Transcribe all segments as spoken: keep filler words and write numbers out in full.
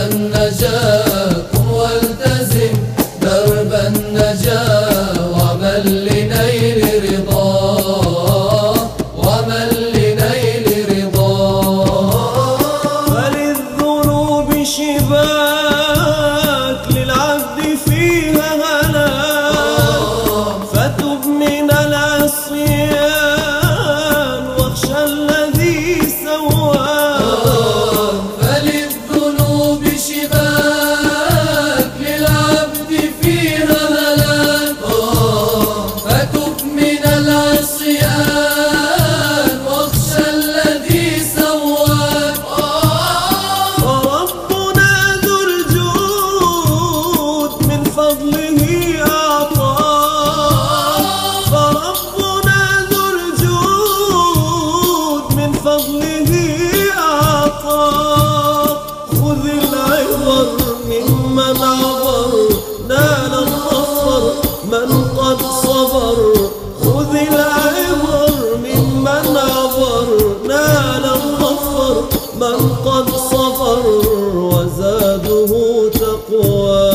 النجاة، قم والتزم درب النجاة، ومن لنيل رضاه، ومن لنيل رضاه. فللذنوب شباك للعبد فيها هلاك، فتب من العصيان واخشى الذي سواك. فللذنوب شباك للعبد فيها هلاك، فتب من العصيان واخشى الذي سواك. وربنا ذو الجود من فضله أعطاك، فربنا ذو الجود من فضله أعطاك. خذ العبر ممن عبر نال الظفر من قد صبر، خذ العبر ممن عبر نال الظفر من قد صبر. وزاده تقوى،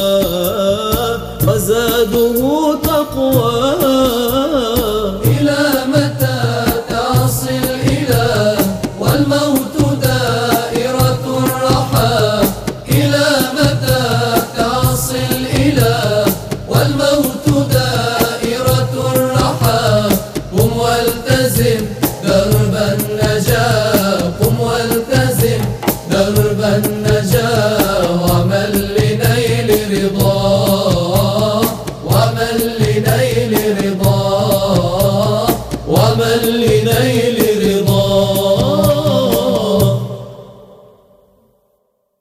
وزاده تقوى. إلى متى تعصي الإله والموت دائرة الرحى؟ إلى متى تعصي الإله والموت دائرة الرحى؟ قم والتزم درب النجاة، قم والتزم درب النجاة، ومن لنيل رضاه، ومن لنيل رضاه، ومن لنيل